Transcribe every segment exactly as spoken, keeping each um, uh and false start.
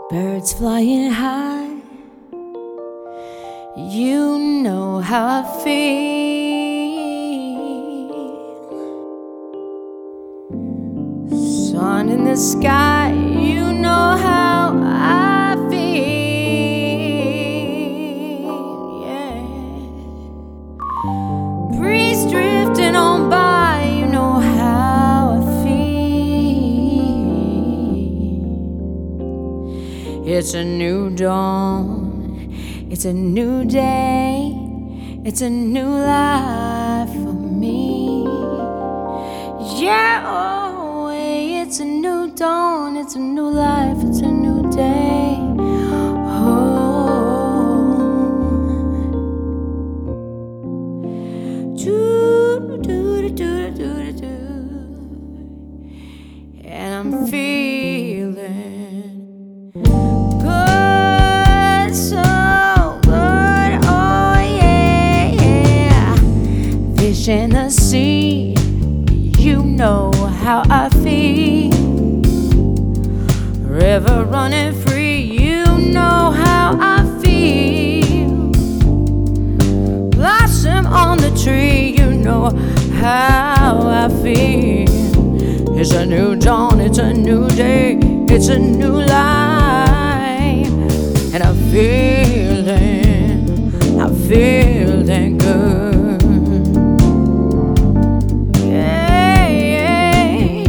Birds flying high, you know how I feel. Sun in the sky, you know how I feel. Yeah. Breeze drifting on by, you know how I feel. It's a new dawn, it's a new day, it's a new life for me. Yeah, oh, it's a new dawn, it's a new life, it's a new day. Oh, do do do do do do, and I'm feeling good, so good, oh yeah, yeah. Fish in the sea, you know how I feel. River running free, you know how I feel. Blossom on the tree, you know how I feel. It's a new dawn, it's a new day, it's a new life. And I'm feeling, I'm feeling good. Yeah, yeah.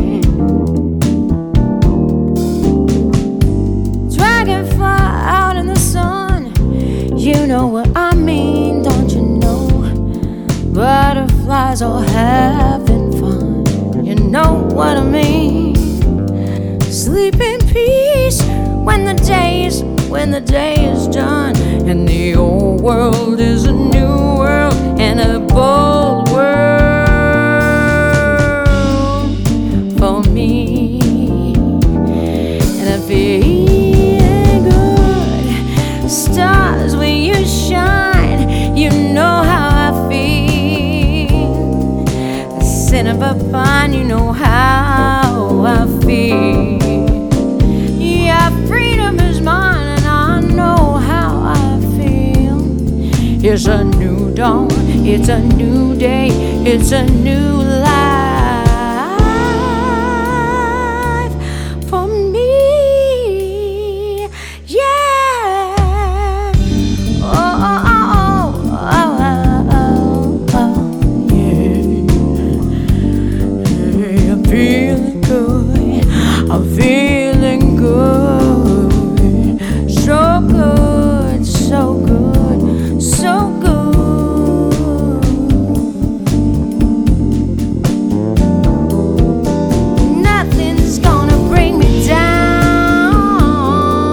Dragonfly out in the sun, you know what I mean, don't you know? Butterflies all having fun, you know what I mean. Sleep in peace when the day is, when the day is done, and the old world is a new world and a bold world for me. And I'm feeling good. Stars, when you shine, you know how I feel. The scent of a pine, you know how I feel. Yeah, freedom is mine, and I know how I feel. It's a new dawn, it's a new day, it's a new life for me. Yeah. Oh, oh, oh, oh, oh, oh, oh, yeah. Yeah, I'm feeling good, I'm feeling good, so good, so good, so good. Nothing's gonna bring me down,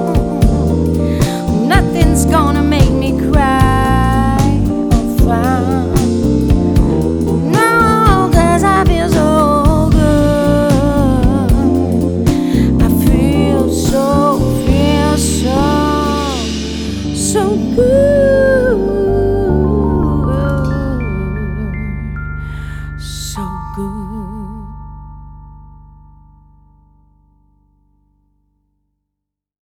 nothing's gonna make me cry or frown. No, 'cause I feel so good. I feel so, feel so, so good.